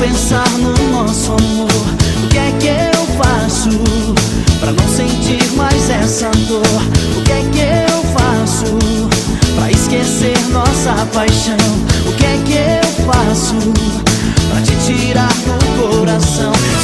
pensar no nosso amor. O que é que eu faço pra não sentir mais essa dor? O que é que eu faço pra esquecer nossa paixão? O que é que eu faço pra te tirar do coração?